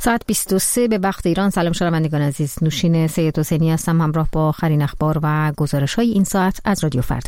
ساعت 23 به وقت ایران. سلام شنوندگان عزیز، نوشین سید حسینی هستم همراه با آخرین اخبار و گزارش‌های این ساعت از رادیو فردا.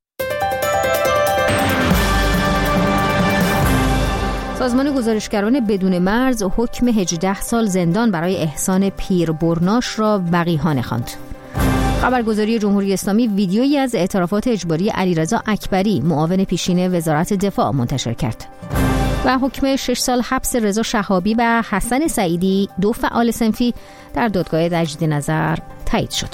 سازمان گزارشگران بدون مرز حکم 18 سال زندان برای احسان پیربرناش را وقیحانه خواند. خبرگزاری جمهوری اسلامی ویدیویی از اعترافات اجباری علیرضا اکبری معاون پیشین وزارت دفاع منتشر کرد. و حکم 6 سال حبس رضا شهابی و حسن سعیدی، دو فعال صنفی، در دادگاه تجدید نظر تایید شد.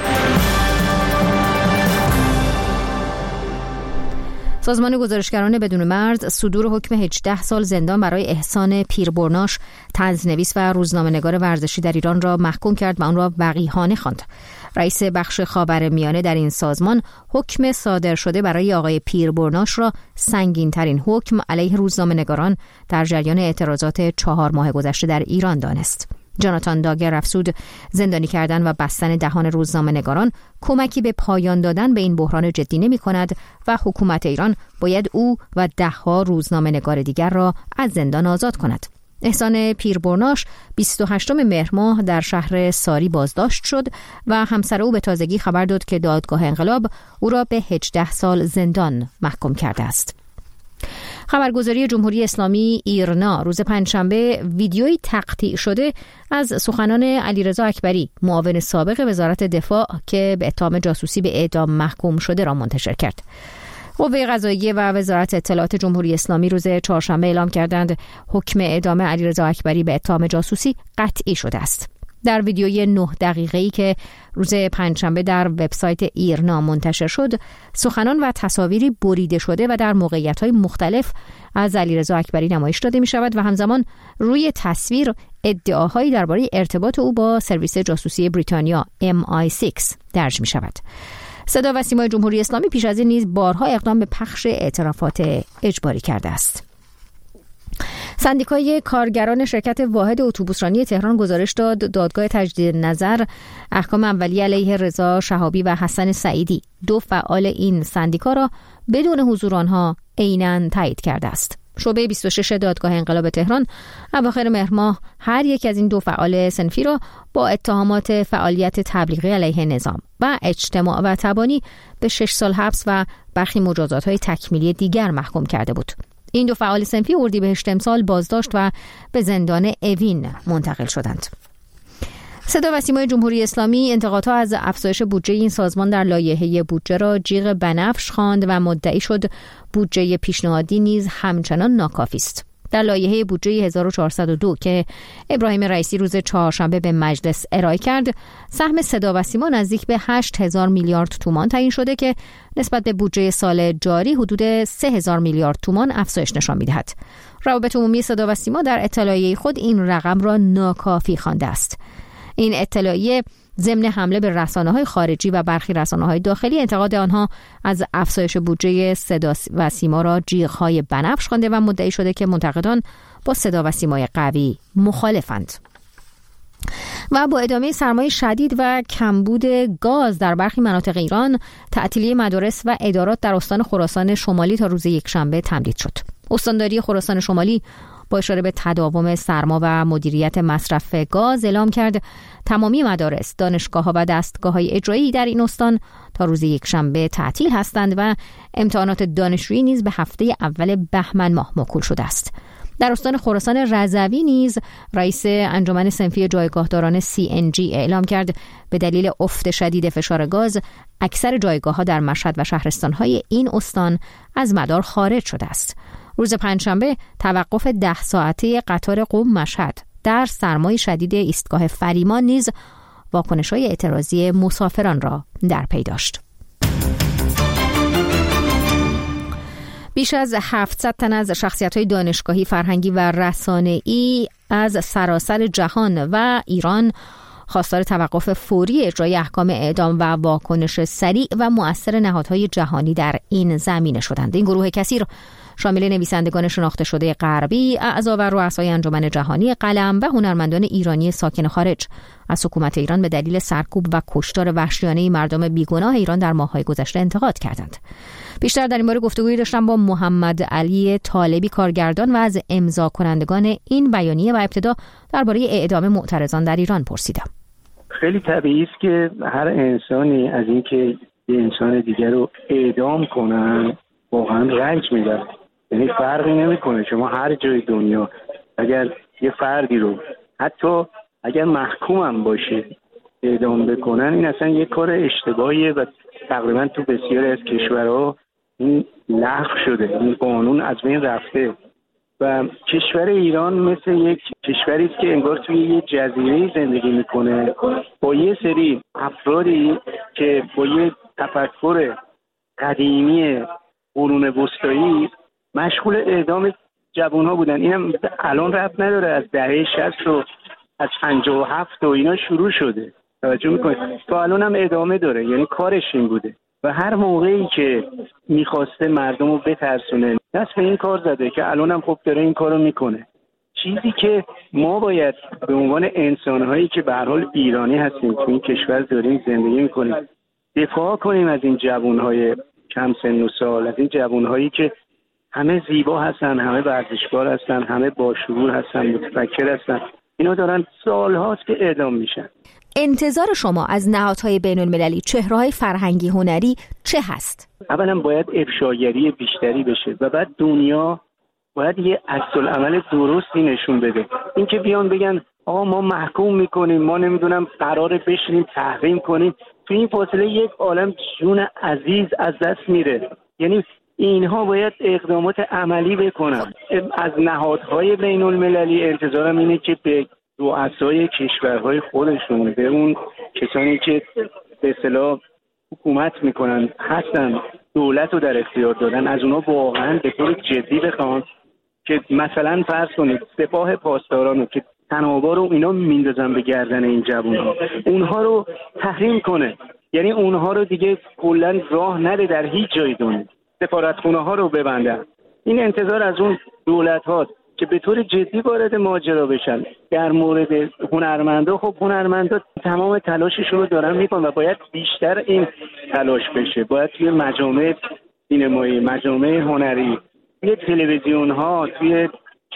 سازمان گزارشگران بدون مرز صدور حکم 18 سال زندان برای احسان پیربرناش، طنزنویس و روزنامه‌نگار ورزشی در ایران را محکوم کرد و آن را وقیحانه خواند. رئیس بخش خاورمیانه در این سازمان حکم صادر شده برای آقای پیربرناش را سنگین‌ترین حکم علیه روزنامه‌نگاران در جریان اعتراضات 4 ماه گذشته در ایران دانست. جاناتان داگر افزود زندانی کردن و بستن دهان روزنامه‌نگاران کمکی به پایان دادن به این بحران جدی نمی‌کند و حکومت ایران باید او و 10 روزنامه‌نگار دیگر را از زندان آزاد کند. احسان پیربرناش 28 مهر ماه در شهر ساری بازداشت شد و همسر او به تازگی خبر داد که دادگاه انقلاب او را به 18 سال زندان محکوم کرده است. خبرگزاری جمهوری اسلامی ایرنا روز پنجشنبه ویدیویی تقطیع شده از سخنان علیرضا اکبری، معاون سابق وزارت دفاع که به اتهام جاسوسی به اعدام محکوم شده را منتشر کرد. قوه قضاییه و وزارت اطلاعات جمهوری اسلامی روز چهارشنبه اعلام کردند حکم اعدام علیرضا اکبری به اتهام جاسوسی قطعی شده است. در ویدیوی 9 دقیقه‌ای که روز پنجشنبه در وبسایت ایرنا منتشر شد، سخنان و تصاویری بریده شده و در موقعیت‌های مختلف از علیرضا اکبری نمایش داده می‌شود و همزمان روی تصویر ادعاهایی درباره ارتباط او با سرویس جاسوسی بریتانیا MI6 درج می‌شود. صدا و سیمای جمهوری اسلامی پیش از این نیز بارها اقدام به پخش اعترافات اجباری کرده است. سندیکای کارگران شرکت واحد اتوبوسرانی تهران گزارش داد دادگاه تجدید نظر احکام اولیه علیه رضا شهابی و حسن سعیدی، دو فعال این سندیکا، را بدون حضور آنها عیناً تایید کرده است. شعبه 26 دادگاه انقلاب تهران اواخر مهر ماه هر یک از این دو فعال صنفی را با اتهامات فعالیت تبلیغی علیه نظام و اجتماع و تبانی به 6 سال حبس و برخی مجازات‌های تکمیلی دیگر محکوم کرده بود. این دو فعال صنفی اردیبهشت امسال بازداشت و به زندان اوین منتقل شدند. صدا و سیمای جمهوری اسلامی انتقادها از افزایش بودجه این سازمان در لایحه بودجه را جیغ بنفش خواند و مدعی شد بودجه پیشنهادی نیز همچنان ناکافی است. در لایحه بودجه 1402 که ابراهیم رئیسی روز چهارشنبه به مجلس ارائه کرد، سهم صدا و سیما نزدیک به 8000 میلیارد تومان تعیین شده که نسبت به بودجه سال جاری حدود 3000 میلیارد تومان افزایش نشان می‌دهد. روابط عمومی صدا و سیما در اطلاعیه خود این رقم را ناکافی خوانده است. این اطلاعیه ضمن حمله به رسانه‌های خارجی و برخی رسانه‌های داخلی انتقاد آنها از افزایش بودجه صدا و سیما را جیغ‌های بنفش خوانده و مدعی شده که منتقدان با صدا و سیمای قوی مخالفند. و با ادامه سرمای شدید و کمبود گاز در برخی مناطق ایران، تعطیلی مدارس و ادارات در استان خراسان شمالی تا روز یکشنبه تمدید شد. استانداری خراسان شمالی با اشاره به تداوم سرما و مدیریت مصرف گاز اعلام کرد تمامی مدارس، دانشگاه‌ها و دستگاه‌های اجرایی در این استان تا روز یکشنبه تعطیل هستند و امتحانات دانشجویی نیز به هفته اول بهمن ماه موکول شده است. در استان خراسان رضوی نیز رئیس انجمن صنفی جایگاهداران CNG اعلام کرد به دلیل افت شدید فشار گاز اکثر جایگاه‌ها در مشهد و شهرستان‌های این استان از مدار خارج شده است. روز پنجشنبه توقف 10 ساعته قطار قم مشهد در سرمای شدید ایستگاه فریمان نیز واکنش‌های اعتراضی مسافران را در پی داشت. بیش از 700 تن از شخصیت‌های دانشگاهی، فرهنگی و رسانه‌ای از سراسر جهان و ایران خواستار توقف فوری اجرای احکام اعدام و واکنش سریع و مؤثر نهادهای جهانی در این زمینه شدند. این گروه کثیر شامل نویسندگان شناخته شده غربی، اعضا و رؤسای انجمن جهانی قلم و هنرمندان ایرانی ساکن خارج از حکومت ایران به دلیل سرکوب و کشتار وحشیانه مردم بیگناه ایران در ماه‌های گذشته انتقاد کردند. بیشتر در این باره گفتگویی داشتم با محمد علی طالبی، کارگردان و از امضا کنندگان این بیانیه، و ابتدا درباره اعدام معترضان در ایران پرسیدم. خیلی طبیعی است که هر انسانی از اینکه یه انسان دیگر رو اعدام کنن واقعا رنج میبره. یعنی فرقی نمیکنه شما هر جای دنیا اگر یه فردی رو حتی اگر محکوم هم باشه اعدام بکنن، این اصلا یه کار اشتباهیه و تقریبا تو بسیاری از کشورها این لغو شده، این قانون از بین رفته و کشور ایران مثل یک کشوری است که انگار توی یه جزیره زندگی میکنه با یه سری افرادی که با یه تفکر قدیمی قرون وسطایی مشغول اعدام جوان‌ها بودن. اینم الان ربط نداره، از دهه 60 و از 57 و اینا شروع شده، توجه میکنید، تا الان هم ادامه داره. یعنی کارش این بوده و هر موقعی که میخواسته مردم رو بترسونه دست به این کار زده که الان هم خب داره این کارو میکنه. چیزی که ما باید به عنوان انسانهایی که به هر حال ایرانی هستیم، تو این کشور داریم زندگی میکنیم، دفاع کنیم از این جوانهای کم سن و سال، از این جوانهایی که همه زیبا هستن، همه ورزشکار هستن، همه باشعور هستن، متفکر هستن، اینا دارن سالهاست که اعدام میشن. انتظار شما از نهادهای بین المللی، چهره‌های فرهنگی هنری چه هست؟ اولا باید افشاگری بیشتری بشه و بعد دنیا باید یه عکس‌العمل درستی نشون بده. این که بیان بگن آقا ما محکوم میکنیم، ما نمیدونم قراره بشینیم تحریم کنیم، تو این فاصله یک عالم جون عزیز از دست میره. یعنی اینها باید اقدامات عملی بکنن. از نهادهای بین المللی انتظارم اینه که به رؤسای کشورهای خودشون، به اون کسانی که به اصطلاح حکومت میکنن هستن، دولت رو در اختیار دادن، از اونها واقعا به طور جدی بخوان که مثلا فرض کنید سپاه پاسداران رو که تنابا رو اینا میندازن به گردن این جوونا، اونها رو تحریم کنه. یعنی اونها رو دیگه کلا راه نده در هیچ جای دنیا، سفارتخونه ها رو ببندن. این انتظار از اون دولت هاست که به طور جدی وارد ماجرا بشن. در مورد هنرمندا، خب هنرمندا تمام تلاششون رو دارن میکنن و باید بیشتر این تلاش بشه. باید توی مجامع سینمایی، مجامع هنری، توی تلویزیون ها، توی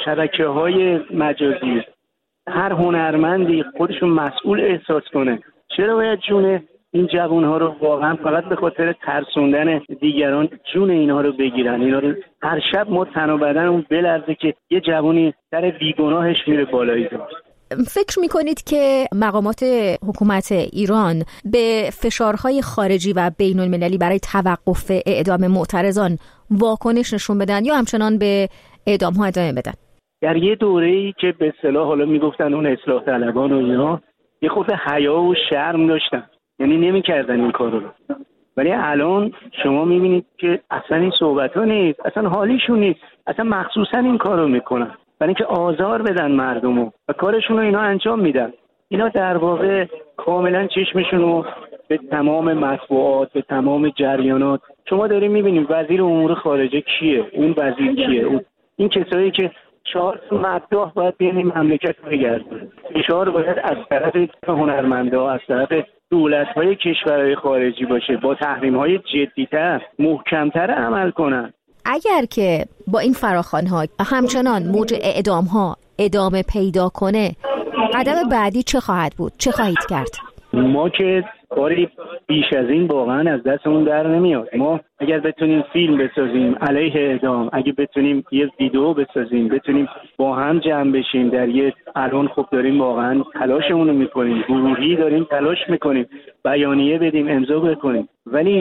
شبکه‌های مجازی هر هنرمندی خودشون مسئول احساس کنه. چرا باید جون این جوان‌ها رو واقعا فقط به خاطر ترسوندن دیگران جون اینها رو بگیرن؟ اینا رو هر شب ما تن و بدن اون بلرزه که یه جوانی در بیگناهش میره بالای دار. فکر میکنید که مقامات حکومت ایران به فشارهای خارجی و بین المللی برای توقف اعدام معترضان واکنش نشون بدن یا همچنان به اعدام ها ادامه بدن؟ در یه دوره‌ای که به اصطلاح حالا میگفتن اون اصلاح طلبان و اینا یه خود حیا و شرم داشتن، یعنی نمی‌کردن این کارو. ولی الان شما می‌بینید که اصلا این صحبت‌ها نیست، اصلا حالیشون نیست، اصلا مخصوصا این کارو میکنن برای اینکه آزار بدن مردمو و کارشون رو اینا انجام میدن. اینا در واقع کاملا چشمشون رو به تمام مطبوعات، به تمام جریانات. شما داریم می‌بینید وزیر امور خارجه کیه، اون وزیر کیه، این کسایی که 4 مداح باید بیان این مملکت رو بگردن. فشار باید از طرف هنرمندا، از طرف دولت‌های کشورهای خارجی باشه، با تحریم‌های جدی‌تر، محکم‌تر عمل کنن. اگر که با این فراخوان‌ها همچنان موج اعدام‌ها ادامه پیدا کنه، قدم بعدی چه خواهد بود؟ چه خواهید کرد؟ ما که کاری بیش از این واقعا از دستمون در نمیاد. ما اگر بتونیم فیلم بسازیم علیه اعدام، اگه بتونیم یه ویدیو بسازیم، بتونیم با هم جمع بشیم در یه، الان خب داریم واقعا تلاشمون رو میکنیم، گروهی داریم تلاش میکنیم، بیانیه بدیم، امضا بکنیم، ولی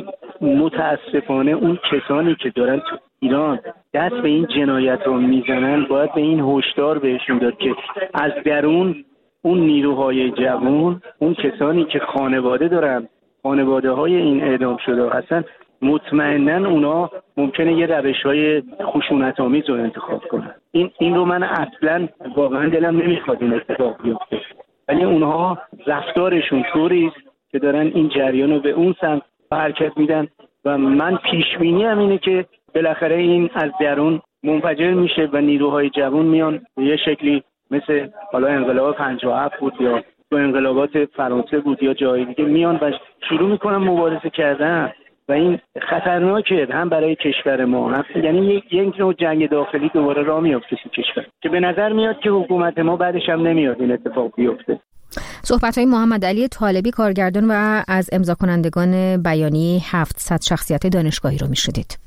متاسفانه اون کسانی که دارن تو ایران دست به این جنایت رو میزنن باید به این هشدار بهشون داد که از درون اون نیروهای جوان، اون کسانی که خانواده دارن، خانواده های این اعدام شده هستن، مطمئناً اونا ممکنه یه روش‌های خشونت‌آمیز رو انتخاب کنن. این رو من اصلاً واقعاً دلم نمیخواد این اتفاق بیفته، ولی اونها رفتارشون طوری است که دارن این جریان رو به اون سمت حرکت میدن و من پیش بینی ام اینه که بالاخره این از درون منفجر میشه و نیروهای جوان میان یه شکلی مثل حالا انقلاب 57 بود یا تو انقلابات فرانسه بود یا جای دیگه میان و شروع میکنن مبارزه کردن و این خطرناکه هم برای کشور ما هم یعنی یک نوع جنگ داخلی دوباره راه میفته تو کشور که به نظر میاد که حکومت ما بعدش هم نمیاد این اتفاق بیفته. صحبت‌های محمد علی طالبی کارگردان و از امضا کنندگان بیانیه 700 شخصیت دانشگاهی رو میشنیدید.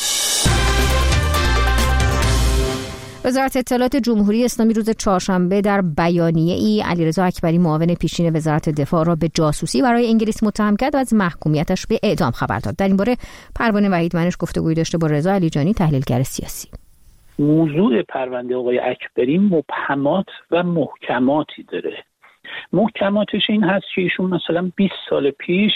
وزارت اطلاعات جمهوری اسلامی روز چهارشنبه در بیانیه‌ای علیرضا اکبری معاون پیشین وزارت دفاع را به جاسوسی برای انگلیس متهم کرد و از محکومیتش به اعدام خبر داد. در این باره پروانه وحیدمنش گفتگویی داشته با رضا علیجانی تحلیلگر سیاسی. موضوع پرونده آقای اکبری مبهمات و محکماتی داره. محکماتش این هست که ایشون مثلا 20 سال پیش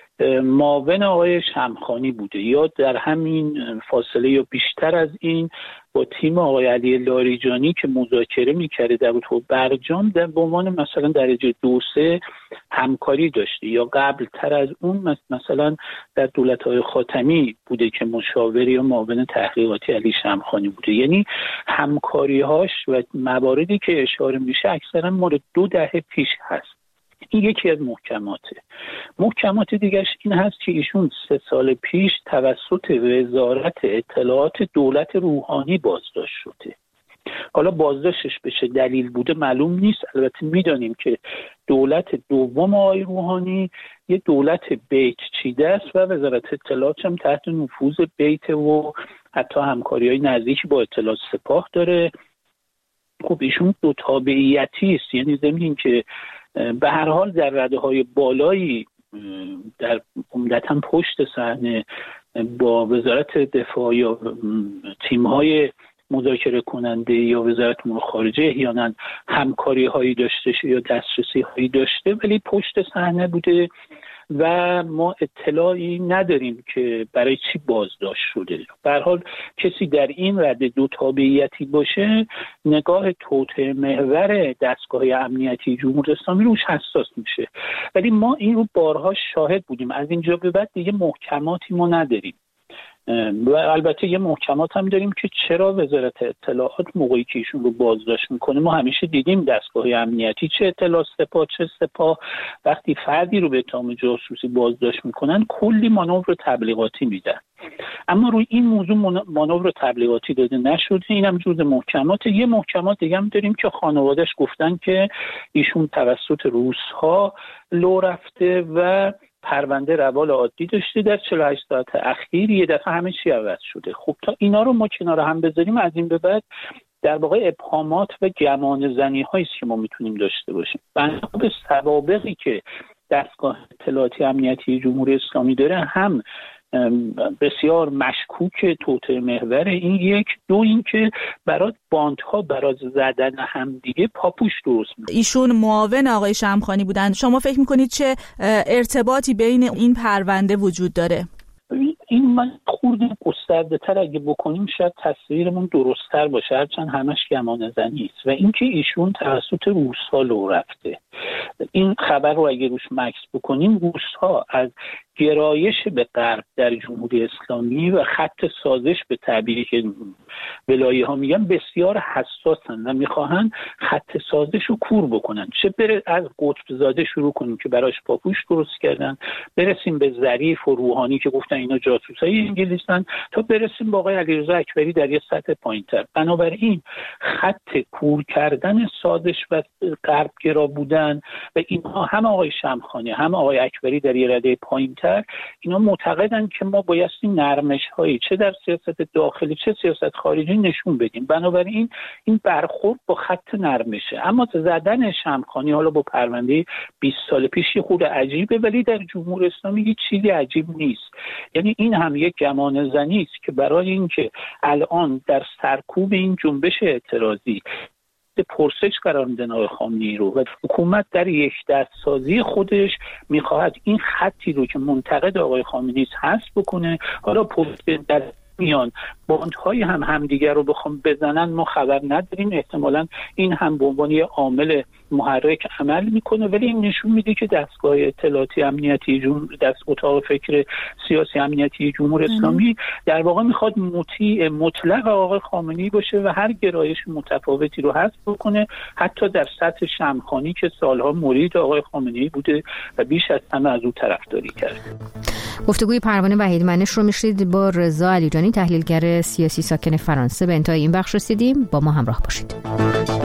معاون آقای شمخانی بوده یا در همین فاصله یا بیشتر از این با تیم آقای علی لاریجانی که مذاکره می‌کرده در برجام در به عنوان مثلا درجه 2-3 همکاری داشته یا قبل تر از اون مثلا در دولت‌های خاتمی بوده که مشاور یا معاون تحقیقاتی علی شمخانی بوده. یعنی همکاری‌هاش و مواردی که اشاره میشه اکثرا مورد 2 دهه پیش هست. این یکی از محکماته. محکمات دیگرش این هست که ایشون 3 سال پیش توسط وزارت اطلاعات دولت روحانی بازداشت شده. حالا بازداشتش به چه دلیل بوده معلوم نیست. البته میدانیم که دولت دوم آقای روحانی یه دولت بیت چیده است و وزارت اطلاعات هم تحت نفوذ بیت و حتی همکاری‌های نزدیکی با اطلاعات سپاه داره. خب ایشون دو تابعیتی است، یعنی ضمن که به هر حال در رده‌های بالایی در عمدتاً پشت صحنه با وزارت دفاع یا تیم‌های مذاکره کننده یا وزارت امور خارجه احیانا همکاری‌هایی داشته یا دسترسی‌هایی داشته، ولی پشت صحنه بوده و ما اطلاعی نداریم که برای چی بازداشت شده. به هر حال کسی در این رده 2 تابعیتی باشه نگاه توطئه محور دستگاه امنیتی جمهوری اسلامی روش حساس میشه، ولی ما این رو بارها شاهد بودیم. از اینجا به بعد دیگه محکماتی ما نداریم و البته یه محکمات هم داریم که چرا وزارت اطلاعات موقعی که ایشون رو بازداشت میکنه، ما همیشه دیدیم دستگاه امنیتی چه اطلاعات سپاه چه سپاه وقتی فردی رو به اتهام جاسوسی بازداشت میکنن کلی مانور تبلیغاتی میدن، اما روی این موضوع مانور تبلیغاتی داده نشده. اینم جزء محکمات. یه محکمات دیگه هم داریم که خانواده‌اش گفتن که ایشون توسط روس‌ها لو رفته و پرونده روال عادی داشته، در 48 ساعت اخیر یه دفعه همه چی عوض شده. خب تا اینا رو ما کنار هم بذاریم، از این به بعد در واقع ابهامات و گمان زنی هایی که ما میتونیم داشته باشیم. بنا به سوابقی که دستگاه اطلاعاتی امنیتی جمهوری اسلامی داره هم بسیار مشکوک توطئه محور، این یک. دو این که برای باندها برای زدن همدیگه پاپوش درست میکنه. ایشون معاون آقای شمخانی بودن. شما فکر میکنید چه ارتباطی بین این پرونده وجود داره؟ این من خورده گسترده تر اگه بکنیم شاید تصویرمون درست‌تر باشه، هرچند همش گمان زنی است. و اینکه ایشون توسط روس‌ها لو رفته، این خبر رو اگه روش مکس بکنیم، روس‌ها از گرایش به غرب در جمهوری اسلامی و خط سازش به تعبیری که ولایی‌ها میگن بسیار حساسن و میخواهن خط سازش رو کور بکنن. چه بره از قطب زاده شروع کنیم که براش پاپوش درست کردن، برسیم به ظریف و روحانی که گفتن اینا جاسوسای انگلیسن، تا برسیم به آقای علیرضا اکبری در یه سطح پایین‌تر. بنابراین خط کور کردن سازش و غربگرا بودن و اینها هم آقای شمخانی هم آقای اکبری در یه رده پایین‌تر، اینا معتقدن که ما بایستی نرمش‌هایی چه در سیاست داخلی چه سیاست خارجی نشون بدیم. بنابراین این برخورد با خط نرمشه. اما زدن شمخانی حالا با پرونده 20 سال پیش خود عجیبه، ولی در جمهوری اسلامی هیچ چیزی عجیب نیست. یعنی این هم یک گمان زنی است که برای اینکه الان در سرکوب این جنبش اعتراضی پرسش قرار میدن آقای خامنه‌ای رو و حکومت در یک دستسازی خودش میخواهد این خطی رو که منتقد آقای خامنه‌ای حذف بکنه. حالا پشت در میان باندهای همدیگر رو بخوام بزنن ما خبر نداریم، احتمالاً این هم به عنوان یه عامل محرک عمل میکنه، ولی این نشون میده که دستگاه اطلاعاتی امنیتی اتاق فکر سیاسی امنیتی جمهوری اسلامی در واقع میخواد مطیع مطلق آقای خامنه‌ای باشه و هر گرایش متفاوتی رو حذف بکنه، حتی در سطح شمخانی که سالها مرید آقای خامنه‌ای بوده و بیش از همه از او طرفداری کرده. گفتگوی پروانه وحیدمنش رو میشنید با رضا علیجانی، تحلیلگر سیاسی ساکن فرانسه. به انتهای این بخش رسیدیم، با ما همراه باشید.